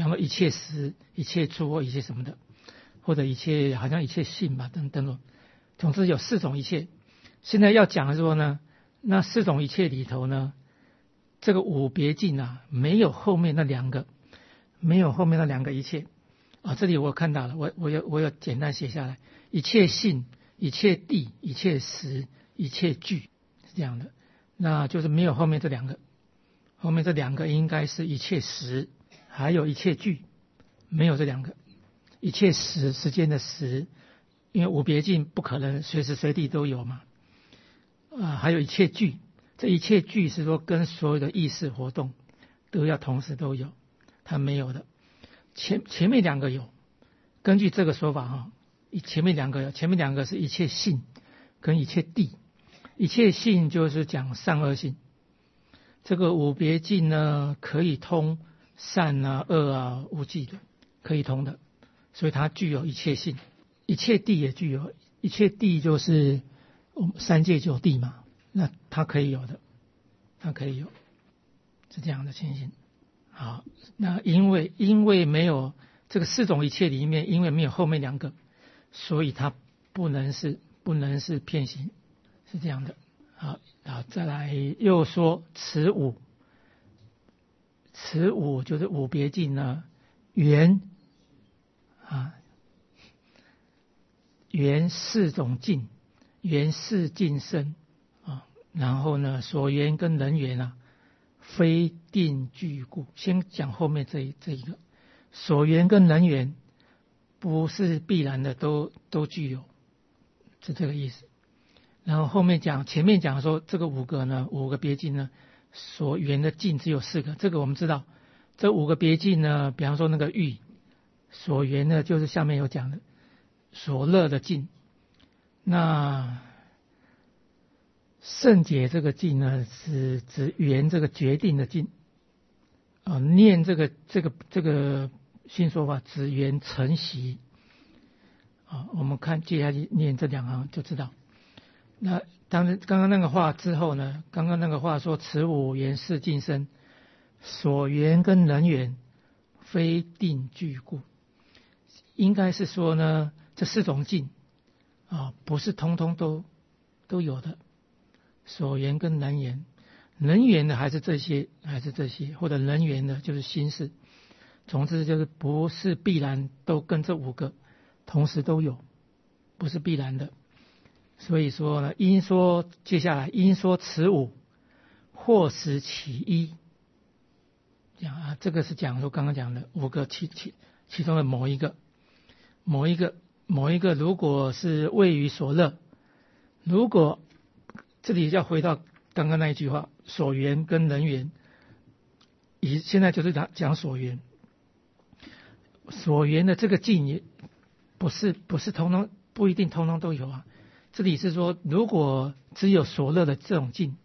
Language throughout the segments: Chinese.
方说一切时、一切处或一切什么的，或者一切好像一切性吧，等等。总之有4种一切。现在要讲的说呢，那4种一切里头呢，这个五别境啊，没有后面那2个，没有后面那2个一切啊。这里我看到了，我有简单写下来：一切性、一切地、一切时、一切具，是这样的。那就是没有后面这2个，后面这2个应该是一切时，还有一切具，没有这2个。一切时，时间的时，因为五别境不可能随时随地都有嘛。还有一切具，这一切具是说跟所有的意识活动都要同时都有，它没有的。前面2个有，根据这个说法哈，前面2个有，前面2个是一切性跟一切地。一切性就是讲善恶性，这个五别境呢可以通善啊、恶啊、无记的，可以通的，所以它具有一切性。一切地也具有，一切地就是三界九地嘛，那它可以有的，它可以有，是这样的情形。好，那因为没有这个4种一切里面，因为没有后面2个，所以它不能是遍行，是这样的。好，再来又说此五就是五别境呢，缘4种境，缘4境生啊，然后呢所缘跟人缘啊，非定具故。先讲后面这一个，所缘跟人缘不是必然的都具有，是这个意思。然后后面前面讲说这个5个别境呢，所缘的境只有4个，这个我们知道。这5个别境呢，比方说那个欲所缘呢，就是下面有讲的所乐的境。那圣解这个境呢，是指缘这个决定的境念这个新说法指缘承袭我们看接下去念这2行就知道。那当然刚刚那个话之后呢，刚刚那个话说此五缘4境生，所缘跟人缘非定具故，应该是说呢，这4种境不是通通都有的。所缘跟人缘的还是这些，或者人缘的就是心事。总之就是不是必然都跟这5个同时都有，不是必然的。所以说呢，接下来因说此五或使其一，讲这个是讲说刚刚讲的5个其中的某一个，如果是位于所乐，如果这里要回到刚刚那一句话，所缘跟人缘，现在就是讲所缘的这个境也不是通通不一定通通都有啊。这里是说，如果只有所乐的这种境，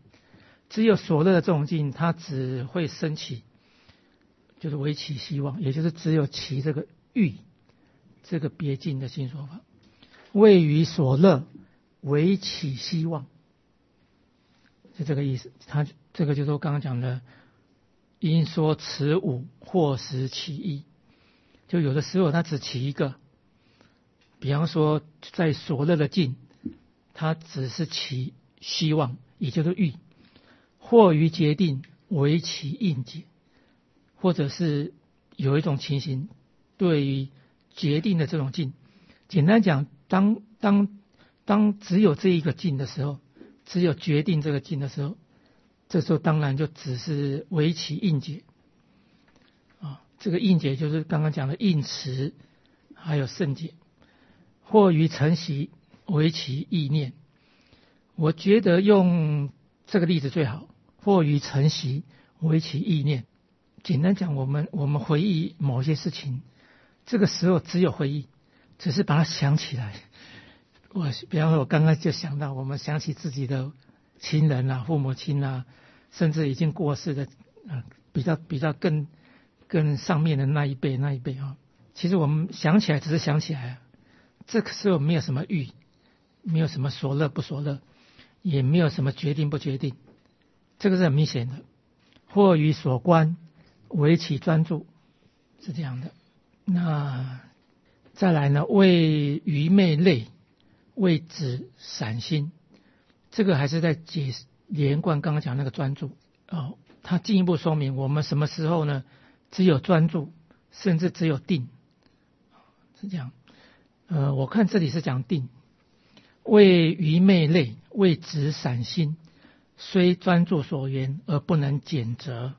它只会升起，就是唯起希望，也就是只有起这个欲这个别境的新说法，位于所乐，唯起希望，是这个意思。它这个就是我刚刚讲的，因说此五或使其一，就有的时候它只起一个，比方说在所乐的境，它只是起希望，也就是欲，或于决定为其应解，或者是有一种情形，对于决定的这种境，简单讲，当只有这一个境的时候，只有决定这个境的时候，这时候当然就只是为其应解这个应解就是刚刚讲的应持，还有圣解，或于承袭为其意念。我觉得用这个例子最好，或于承袭为其意念。简单讲，我们回忆某些事情，这个时候只有回忆，只是把它想起来。比方说我刚刚就想到，我们想起自己的亲人啊，父母亲啊，甚至已经过世的比较更上面的那一辈其实我们想起来只是想起来，这个时候没有什么欲，没有什么所乐不所乐，也没有什么决定不决定，这个是很明显的。或于所观为其专注， 是这样的。那再来呢，为愚昧类，为止散心，这个还是在连贯刚刚讲那个专注他进一步说明我们什么时候呢只有专注，甚至只有定，是这样。我看这里是讲定，为愚昧类，为止散心，虽专注所缘而不能检责。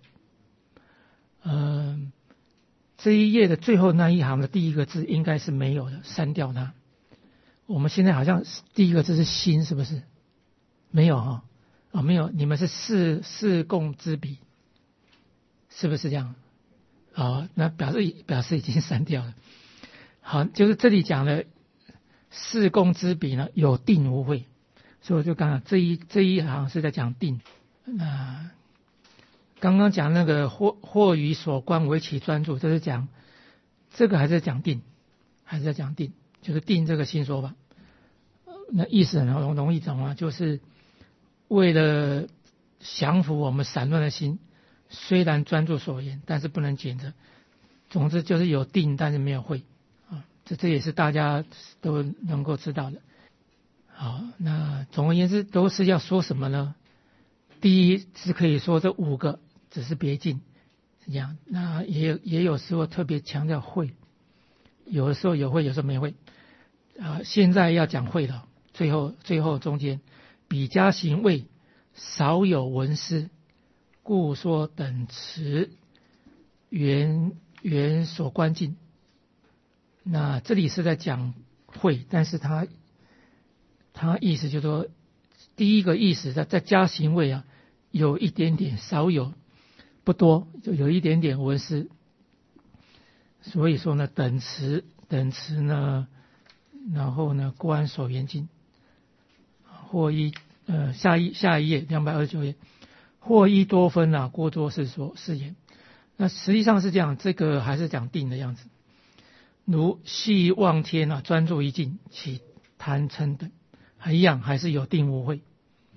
这一页的最后那一行的第一个字应该是没有的，删掉它。我们现在好像第一个字是心，是不是？没有没有，你们是四共之彼，是不是这样？那表示已经删掉了。好，就是这里讲的四共之彼呢，有定无慧，所以我就刚刚这一行是在讲定。那刚刚讲那个或于所观为其专注，这是讲这个还是在讲定，就是定这个新说法。那意思很容易懂啊，就是为了降服我们散乱的心，虽然专注所言，但是不能检责。总之就是有定，但是没有慧这也是大家都能够知道的。好，那总而言之都是要说什么呢？第一是可以说这5个只是别境，是这样。那也有时候特别强调慧，有的时候有慧，有时候没慧。现在要讲慧了，最后中间比加行位少有文思，故说等持缘所观境。那这里是在讲慧，但是他意思就是说，第一个意思在加行位有一点点，少有不多，就有一点点文思。所以说呢，等持呢，然后呢观所缘境，或下一页229页，或一多分过多是说是言。那实际上是这样，这个还是讲定的样子。如细望天专注一境，起贪嗔等，一样还是有定无慧。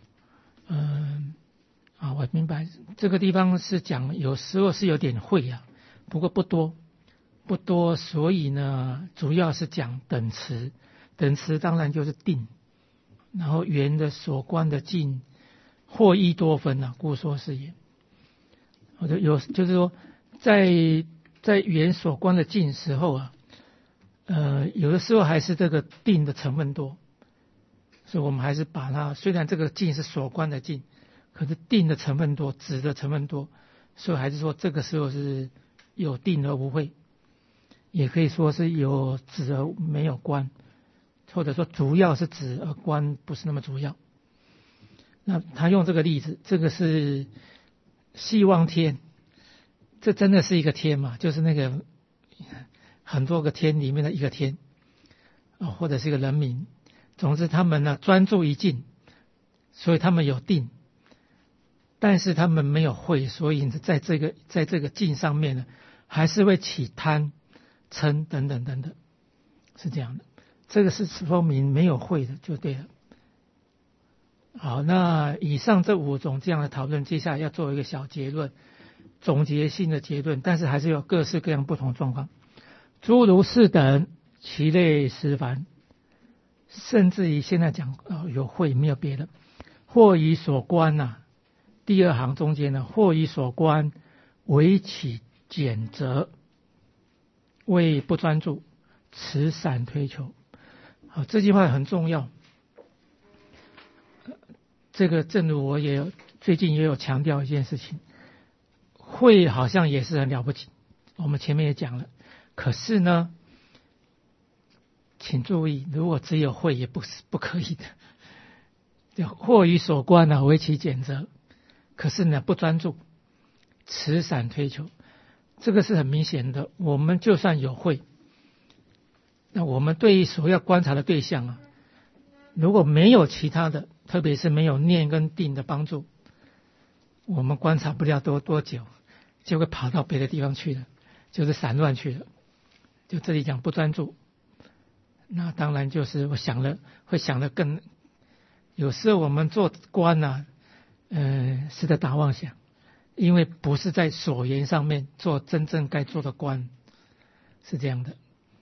我明白这个地方是讲有时候是有点慧不过不多，所以呢主要是讲等持当然就是定，然后缘的所观的境，或一多分故说是言。就是说在缘所观的境时候有的时候还是这个定的成分多，所以我们还是把它，虽然这个境是所观的境，可是定的成分多，止的成分多，所以还是说这个时候是有定而无慧，也可以说是有止而没有观，或者说主要是止而观不是那么主要。那他用这个例子，这个是细望天，这真的是一个天嘛？就是那个很多个天里面的一个天或者是一个人名。总之他们呢专注一境，所以他们有定，但是他们没有慧，所以在这个境上面呢还是会起贪嗔等等，是这样的。这个是说明没有慧的就对了。好，那以上这5种这样的讨论，接下来要做一个小结论，总结性的结论，但是还是有各式各样不同状况。诸如是等，其类十凡，甚至于现在讲有慧没有别的。或于所观第2行中间呢，或于所观为起检责，为不专注，持散推求。好，这句话很重要。这个正如我最近也有强调一件事情，慧好像也是很了不起，我们前面也讲了。可是呢，请注意，如果只有慧也不可以的。或于所观为其检责，可是呢不专注，持散推求，这个是很明显的。我们就算有慧，那我们对于所要观察的对象如果没有其他的，特别是没有念跟定的帮助，我们观察不了多久，就会跑到别的地方去了，就是散乱去了。就这里讲不专注，那当然就是会想的更，有时候我们做观是在打妄想，因为不是在所缘上面做真正该做的观， 是这样的。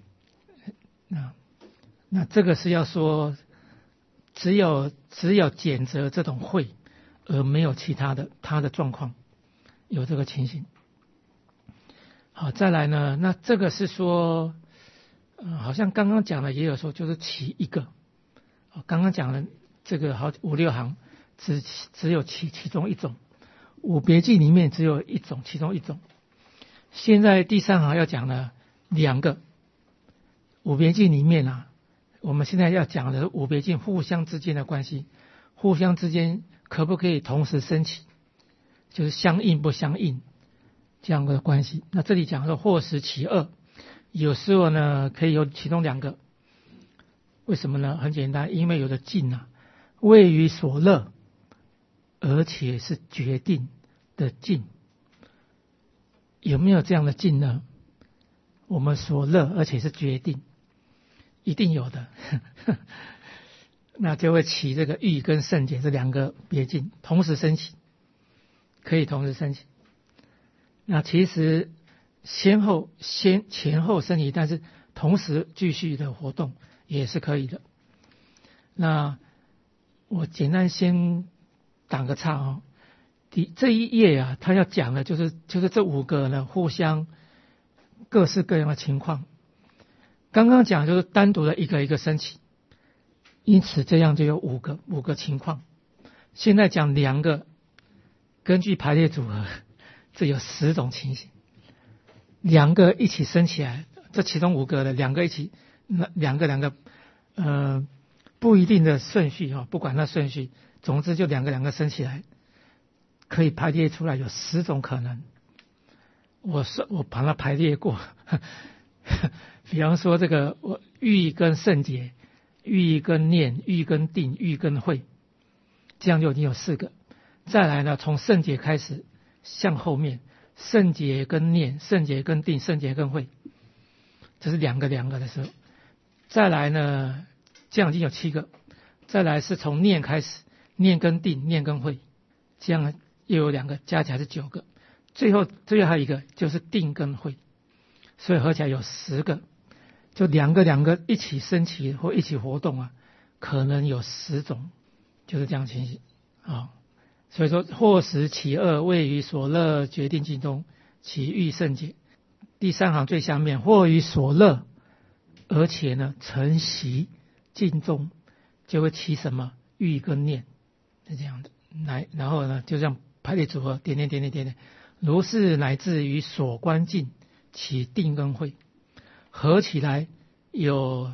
那这个是要说，只有减责这种会，而没有其他的他的状况，有这个情形。好，再来呢，那这个是说，好像刚刚讲的也有说，就是其一个，刚刚讲的这个好5、6行，只有其中一种，五别记里面只有一种，其中一种。现在第3行要讲了2个，五别记里面啊，我们现在要讲的五别记互相之间的关系，互相之间可不可以同时升起，就是相应不相应这样的关系。那这里讲说或使其二，有时候呢可以有其中2个，为什么呢？很简单，因为有的境啊，位于所乐，而且是决定的境。有没有这样的境呢？我们所乐，而且是决定，一定有的。那就会起这个欲跟圣解这2个别境同时升起，可以同时升起。那其实前后升起，但是同时继续的活动也是可以的。那我简单先打个岔哦。这一页啊，他要讲的就是这5个呢互相各式各样的情况。刚刚讲就是单独的一个一个升起，因此这样就有5个情况。现在讲2个，根据排列组合，这有10种情形。2个一起升起来，这其中5个的2个一起，两个不一定的顺序不管那顺序，总之就两个升起来，可以排列出来有10种可能。我把它排列过，比方说这个欲跟圣解，欲跟念，欲跟定，欲跟慧，这样就已经有4个。再来呢，从圣解开始向后面，圣解跟念，圣解跟定，圣解跟慧，这是2个的时候。再来呢，这样已经有7个。再来是从念开始，念跟定，念跟慧，这样又有2个，加起来是9个。最后还有一个就是定跟慧，所以合起来有10个。就两个一起升起或一起活动啊，可能有10种，就是这样情形啊。所以说或使其二，位于所乐决定境中，其欲圣解。第3行最下面，或于所乐，而且呢承习境中，就会起什么欲跟念，是这样的。然后呢就这样排列组合，点，如是乃至于所观境起定跟慧，合起来有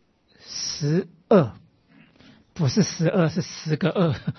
12，不是12，是10个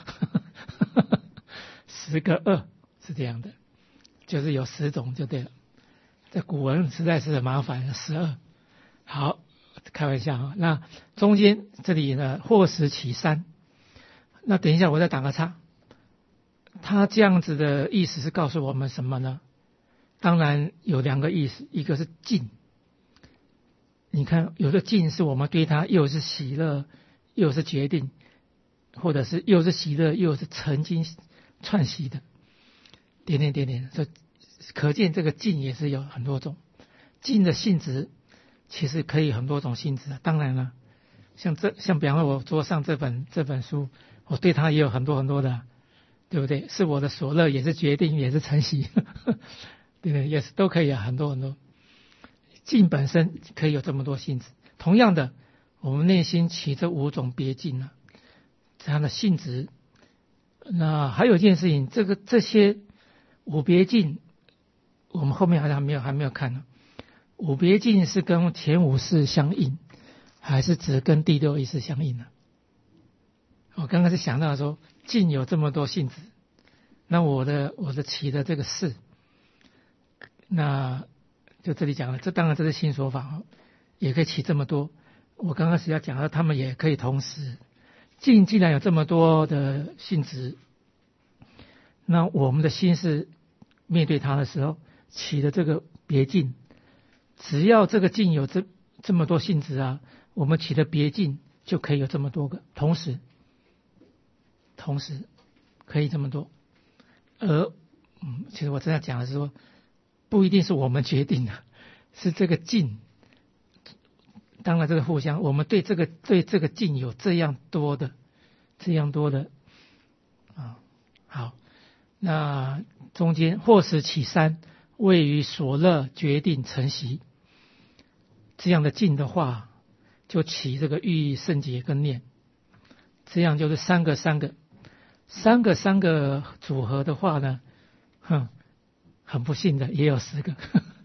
210个2是这样的，就是有10种就对了。这古文实在是很麻烦，12。好，开玩笑啊。那中间这里呢，或使其三，那等一下我再打个叉。他这样子的意思是告诉我们什么呢？当然有2个意思，一个是境。你看有的境是我们对它又是喜乐又是决定，或者是又是喜乐又是曾经串习的，点，所以可见这个境也是有很多种。境的性质其实可以很多种性质。当然了，像比方说我桌上这本书，我对它也有很多的，对不对？是我的所乐，也是决定，也是承袭，对不对？也是都可以很多。境本身可以有这么多性质。同样的，我们内心起这5种别境呢，它的性质。那还有一件事情，这些5别境，我们后面好像还没有看呢。5别境是跟前5识相应，还是只跟第6意识相应呢？我刚刚是想到说，境有这么多性质，那我的起的这个识，那就这里讲了，这当然这是新说法，也可以起这么多。我刚刚是要讲到，他们也可以同时。境既然有这么多的性质，那我们的心是面对它的时候起的这个别境，只要这个境有这么多性质啊，我们起的别境就可以有这么多个，同时可以这么多。而其实我正在讲的是说，不一定是我们决定的， 是这个境。当然这个互相，我们对这个境有这样多的啊。好，那中间或使其三，位于所乐决定成习，这样的境的话，就起这个欲圣洁跟念，这样就是三个组合的话呢，很不幸的也有10个，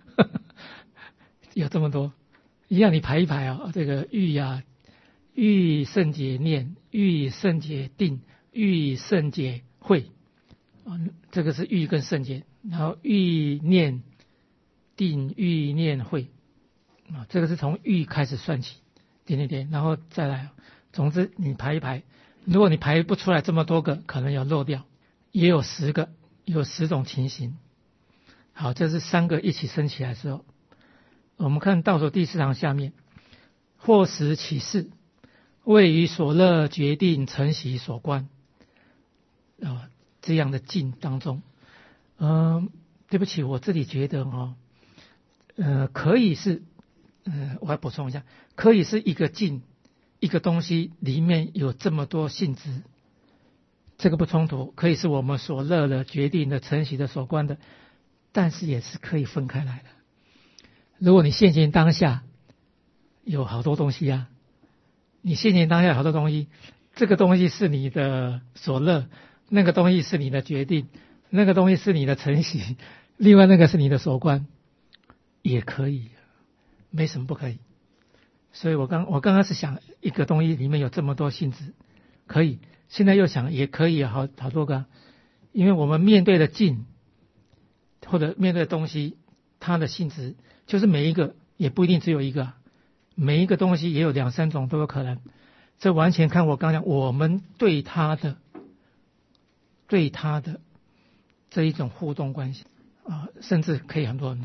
有这么多。一样你排一排啊，这个欲圣洁念，欲圣洁定，欲圣洁慧啊，这个是欲跟圣洁，然后欲念定，欲念慧啊，这个是从欲开始算起，点，然后再来。总之你排一排，如果你排不出来这么多个，可能要漏掉，也有10个，有10种情形。好，这是3个一起升起来的时候。我们看倒数第4行下面，或使其事，位于所乐决定成习所观这样的境当中。对不起，我这里觉得可以是我要补充一下，可以是一个境，一个东西里面有这么多性质，这个不冲突，可以是我们所乐的决定的成习的所观的，但是也是可以分开来的。如果你现前当下有好多东西啊，你现前当下有好多东西，这个东西是你的所乐，那个东西是你的决定，那个东西是你的成习，另外那个是你的所观，也可以，没什么不可以。所以我刚刚是想一个东西里面有这么多性质，可以，现在又想也可以好多个，因为我们面对的境或者面对的东西，它的性质就是每一个也不一定只有一个，每一个东西也有2、3种都有可能。这完全看我刚讲我们对它的这一种互动关系甚至可以很多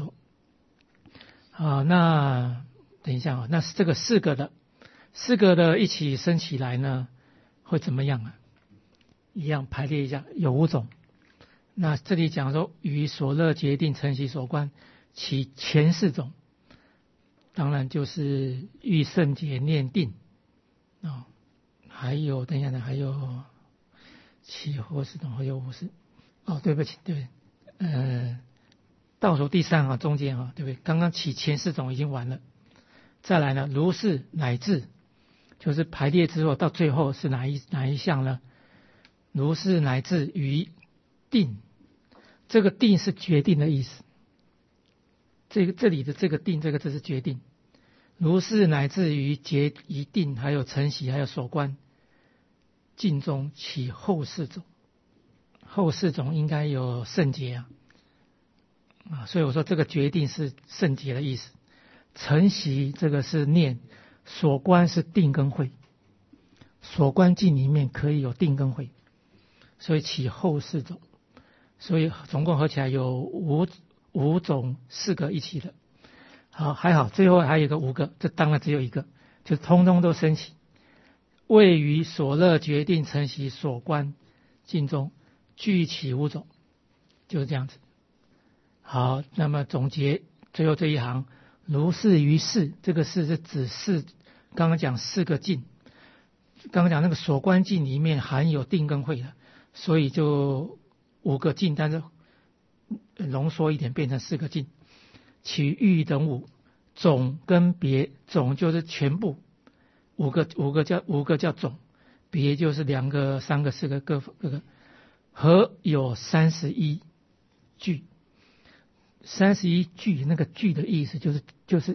那等一下那这个4个的一起升起来呢，会怎么样一样排列一下，有5种。那这里讲说与所乐决定成习所观，其前4种当然就是欲圣洁念定还有等一下呢，还有起或4种，还有50对不起，倒数第3行中间对不对？刚刚起前4种已经完了，再来呢，如是乃至，就是排列之后到最后是哪一项呢？如是乃至于定，这个定是决定的意思。这里的这个定这个字是决定。如是乃至于结一定，还有成习，还有所观，境中起后4种。后4种应该有圣洁所以我说这个决定是圣洁的意思。成习这个是念，所观是定跟慧，所观境里面可以有定跟慧，所以起后4种，所以总共合起来有5种4个一起的。好，还好，最后还有一个5个，这当然只有一个，就通通都升起。位于所乐决定成习所观境中，具起5种，就是这样子。好，那么总结最后这一行，如是于事，这个事是指事，刚刚讲4个境，刚刚讲那个所观境里面含有定跟慧的，所以就5个境，但是浓缩一点变成4个境。其欲等5总跟别，总就是全部5个叫总，别就是2个、3个、4个各个，合有31句。31句，那个句的意思就是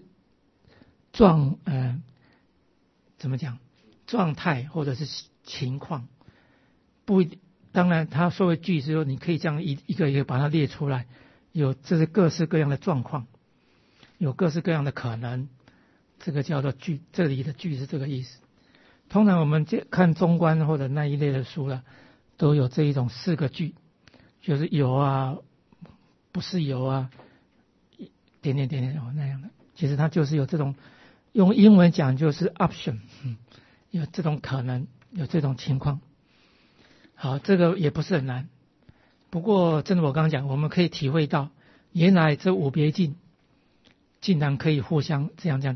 怎么讲，状态或者是情况，不一定。当然他所谓句是说你可以这样一个一个把它列出来，这是各式各样的状况，有各式各样的可能，这个叫做句，这里的句是这个意思。通常我们看中观或者那一类的书都有这一种4个句，就是有不是有点那样的。其实它就是有这种，用英文讲就是 option，有这种可能，有这种情况。好，这个也不是很难。不过真的我刚刚讲，我们可以体会到，原来这5别境竟然可以互相这样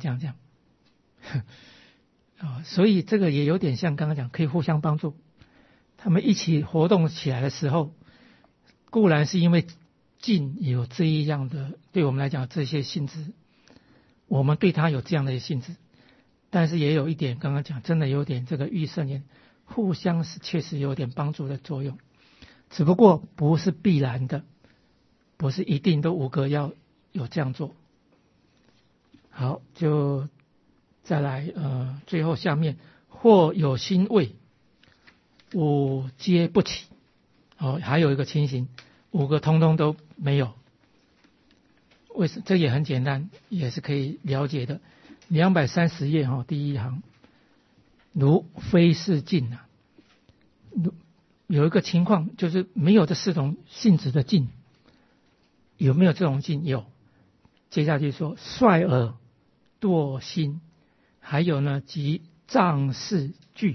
所以这个也有点像刚刚讲，可以互相帮助。他们一起活动起来的时候，固然是因为静有这一样的，对我们来讲这些性质，我们对它有这样的性质，但是也有一点刚刚讲，真的有点这个欲圣言互相是确实有点帮助的作用，只不过不是必然的，不是一定都5个要有这样做。好，就再来最后下面或有心畏，5皆不起。还有一个情形，5个通通都没有。为什么？这也很简单，也是可以了解的。230页第一行，如非是境啊，有一个情况就是没有这4种性质的境，有没有这种境？有。接下去说率尔惰心，还有呢即障事具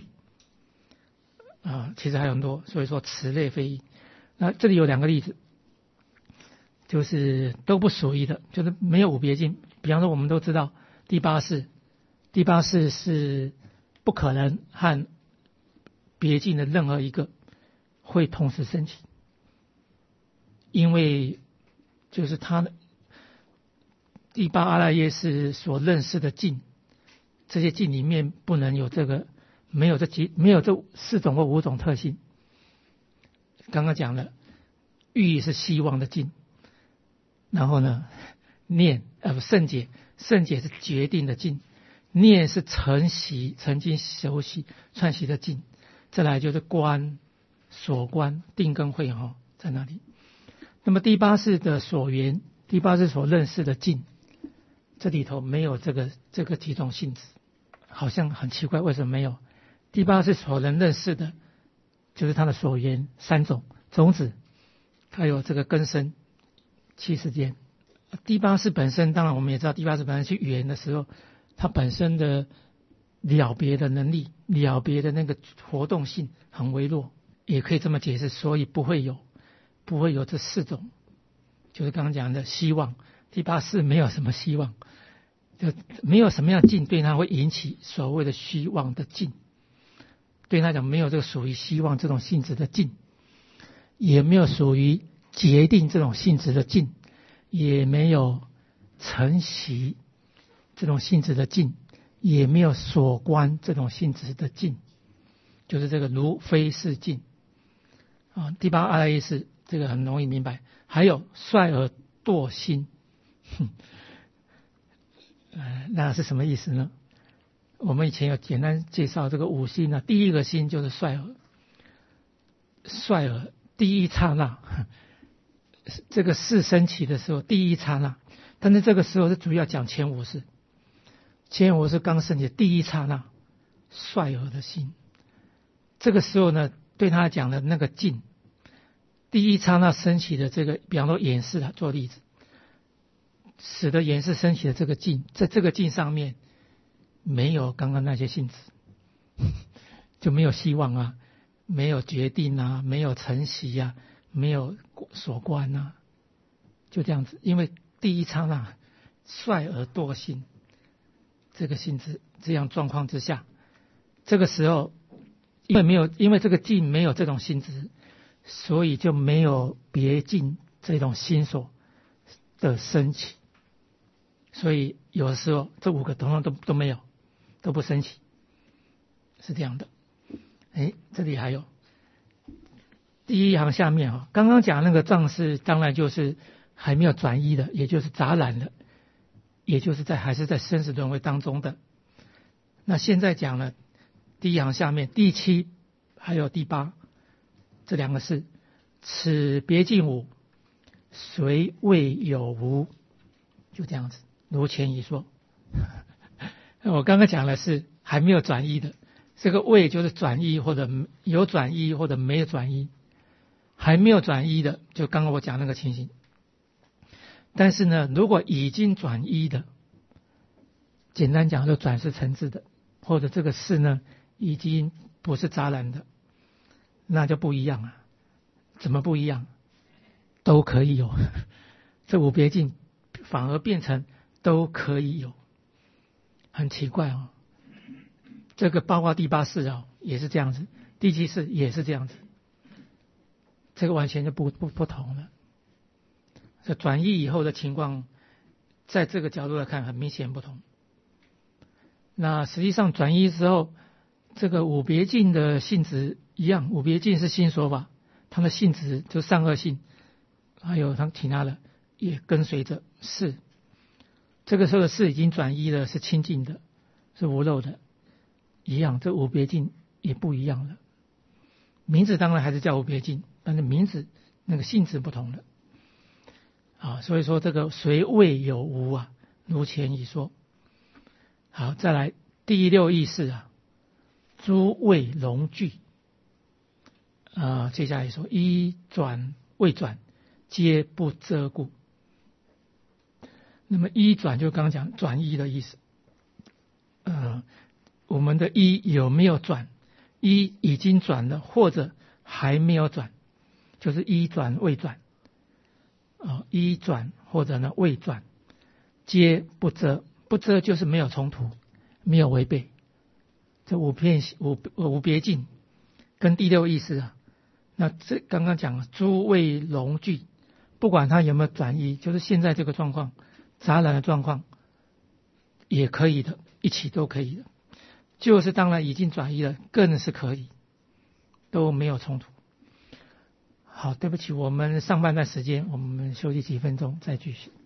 其实还有很多，所以说此类非一。那这里有2个例子，就是都不属于的，就是没有5别境。比方说我们都知道第八识是不可能和别境的任何一个会同时升起，因为就是他的第8阿赖耶识所认识的境，这些境里面不能有这个，没有这4种或5种特性。刚刚讲了，欲是希望的境，然后呢，圣解是决定的境，念是曾经熟悉串习的境，再来就是观、所观、定跟慧在那里。那么第八识的所缘，第八识所认识的境，这里头没有这个几种性质，好像很奇怪，为什么没有？第八识所能认识的，就是它的所缘3种：种子，还有这个根生、七世间。第八识本身，当然我们也知道，第八识本身去语言的时候，它本身的了别的能力、了别的那个活动性很微弱，也可以这么解释。所以不会有这4种，就是刚刚讲的希望。第八识没有什么希望，就没有什么样的境对它会引起所谓的希望的境，对他讲没有这个属于希望这种性质的境，也没有属于决定这种性质的境，也没有承袭这种性质的境，也没有所观这种性质的境，就是这个如非是境第8阿赖耶识这个很容易明白。还有率尔惰心，那是什么意思呢？我们以前有简单介绍这个5心呢，第一个心就是率尔第一刹那，这个事升起的时候第一刹那，但是这个时候是主要讲前5识，前5识刚升起的第一刹那，率尔的心，这个时候呢，对他讲的那个境，第一刹那升起的这个，比方说眼识做例子，使得眼识升起的这个境，在这个境上面没有刚刚那些性质，就没有希望啊，没有决定啊，没有承袭啊，没有所观啊，就这样子。因为第一刹那率尔惰心这个性质，这样状况之下，这个时候因为这个境没有这种性质，所以就没有别境这种心所的升起，所以有的时候这5个统统都没有，都不升起，是这样的。这里还有第一行下面刚刚讲那个障识，当然就是还没有转依的，也就是杂染的，也就是还是在生死轮回当中的。那现在讲了第一行下面第7还有第8这2个是此别境5虽未有无，就这样子，如前已说。我刚刚讲的是还没有转依的，这个未就是转依或者有转依或者没有转依，还没有转依的就刚刚我讲那个情形。但是呢，如果已经转依的，简单讲就转世成智的，或者这个事呢已经不是杂染的，那就不一样了。怎么不一样？都可以有，这5别境反而变成都可以有，很奇怪哦。这个包括第八世啊也是这样子，第七世也是这样子，这个完全就不同了。这转译以后的情况，在这个角度来看，很明显不同。那实际上转译之后，这个五别境的性质一样，五别境是新说法，它的性质就善恶性，还有它其他的也跟随着是。这个时候的是已经转译了，是清净的，是无漏的，一样。这五别境也不一样了，名字当然还是叫五别境，但是名字那个性质不同了。啊，所以说这个随谓有无啊，如前已说。好，再来第六义是啊，诸谓容具。接下来说一转未转，皆不遮故。那么一转就刚刚讲转一的意思。我们的一有没有转？一已经转了，或者还没有转，就是一转未转。一转或者呢未转，皆不遮。不遮就是没有冲突，没有违背。这五别境跟第六意思啊，那这刚刚讲诸谓容具，不管它有没有转移，就是现在这个状况，杂染的状况也可以的，一起都可以的。就是当然已经转移了，更是可以，都没有冲突。好，对不起，我们上半段时间我们休息几分钟再继续。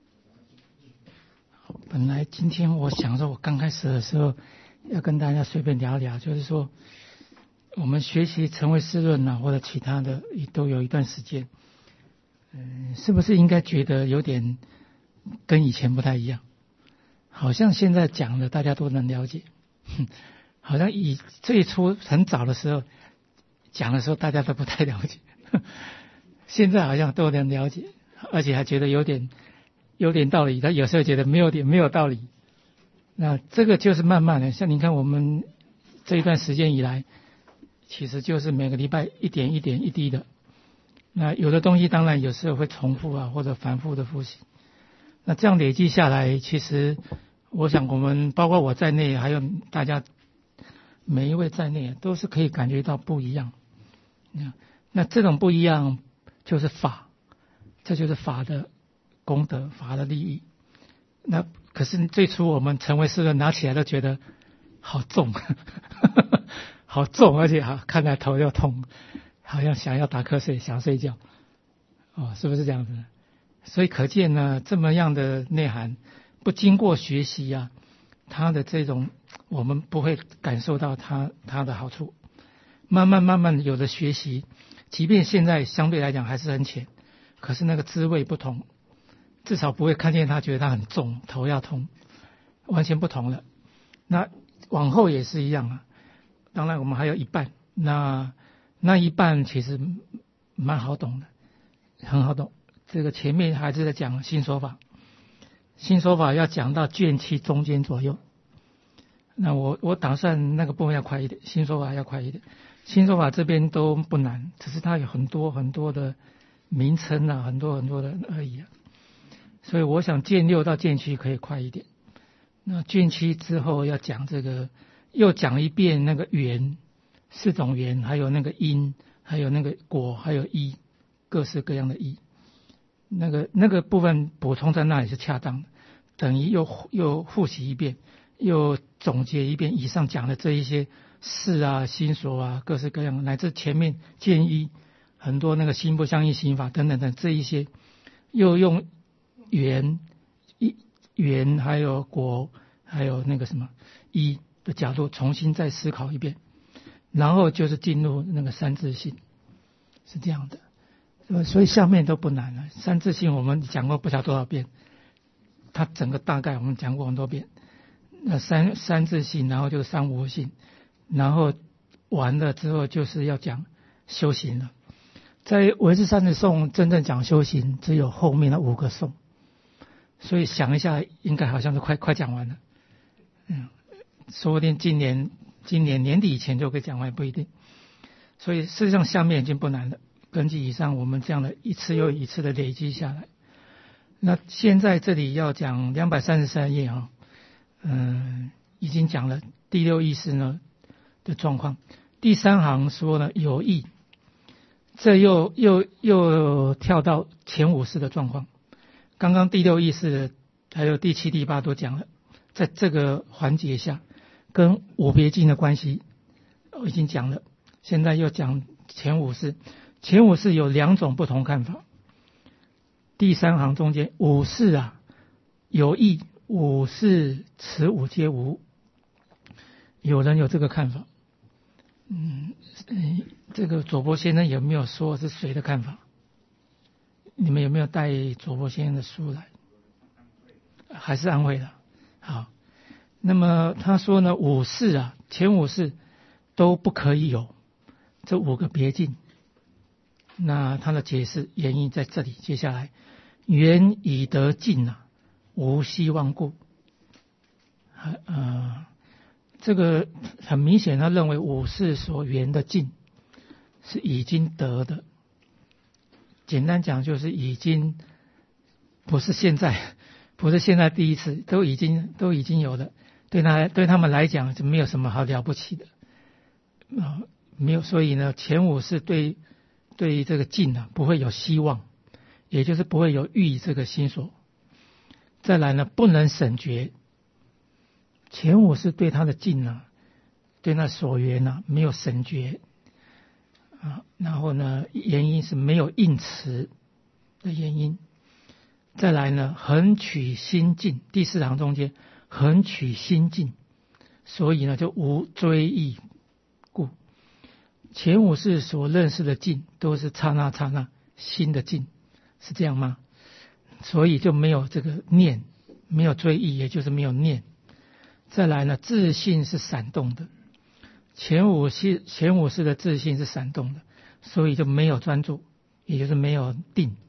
本来今天我想说，我刚开始的时候要跟大家随便聊聊，就是说我们学习成唯识论啊，或者其他的也都有一段时间，是不是应该觉得有点跟以前不太一样？好像现在讲的大家都能了解，好像以最初很早的时候讲的时候大家都不太了解，现在好像都能了解，而且还觉得有点道理，他有时候觉得没有道理。那这个就是慢慢的，像你看我们这一段时间以来，其实就是每个礼拜一点一滴的。那有的东西当然有时候会重复啊，或者反复的复习。那这样累积下来，其实我想我们包括我在内，还有大家每一位在内，都是可以感觉到不一样。那这种不一样就是法，这就是法的功德，法的利益。那可是最初我们成唯识论拿起来都觉得好重好重，而且看来头又痛，好像想要打瞌睡，想睡觉。是不是这样子？所以可见呢，这么样的内涵不经过学习啊，它的这种我们不会感受到它的好处。慢慢有的学习，即便现在相对来讲还是很浅，可是那个滋味不同，至少不会看见它觉得它很重，头要痛，完全不同了。那往后也是一样啊。当然我们还有一半，那一半其实蛮好懂的，很好懂。这个前面还是在讲新说法，新说法要讲到卷7中间左右。那我打算那个部分要快一点，新说法要快一点。新说法这边都不难，只是它有很多的名称啊，很多的而已啊。所以我想卷6到卷7可以快一点。那卷7之后要讲这个，又讲一遍那个缘，4种缘，还有那个因，还有那个果，还有依，各式各样的依。那个部分补充在那里是恰当的，等于又复习一遍，又总结一遍以上讲的这一些事啊、心所啊、各式各样的，乃至前面建议很多那个心不相应刑法等等这一些，又用缘还有果还有那个什么依的角度重新再思考一遍，然后就是进入那个三自性，是这样的。所以下面都不难了。三自性我们讲过不晓得多少遍，它整个大概我们讲过很多遍。那三自性，然后就是三无性，然后完了之后就是要讲修行了。在唯识三十颂真正讲修行，只有后面的5个颂，所以想一下，应该好像是快讲完了。说不定今年年底以前就可以讲完，不一定。所以事实上下面已经不难了。根据以上我们这样的一次又一次的累积下来， 那现在这里要讲233页啊，已经讲了第六意识呢的状况。第3行说呢有意，这又跳到前五识的状况。刚刚第六意识还有第7、第8都讲了，在这个环节下跟五别境的关系已经讲了，现在又讲前五识。前五识有2种不同看法。第3行中间五识啊有意，五识此五皆无，有人有这个看法。这个左伯先生有没有说是谁的看法？你们有没有带左伯先生的书来？还是安徽的？好，那么他说呢，五识啊，前五识都不可以有这5个别境。那他的解释原因在这里，接下来缘已得尽啊，无希望故。这个很明显，他认为五识所缘的尽是已经得的。简单讲就是已经不是现在第一次，都已经有了。对他们来讲就没有什么好了不起的没有。所以呢，前五识对这个尽啊不会有希望，也就是不会有欲这个心所。再来呢，不能审觉。前五识对他的尽啊，对那所缘啊没有审觉然后呢，原因是没有应持的原因。再来呢，恒取心尽，第4行中间恒取心尽，所以呢就无追忆故。前五识所认识的尽都是刹那刹那心的尽，是这样吗？所以就没有这个念，没有追忆，也就是没有念。再来呢，自性是闪动的，前五识的自性是闪动的，所以就没有专注，也就是没有定。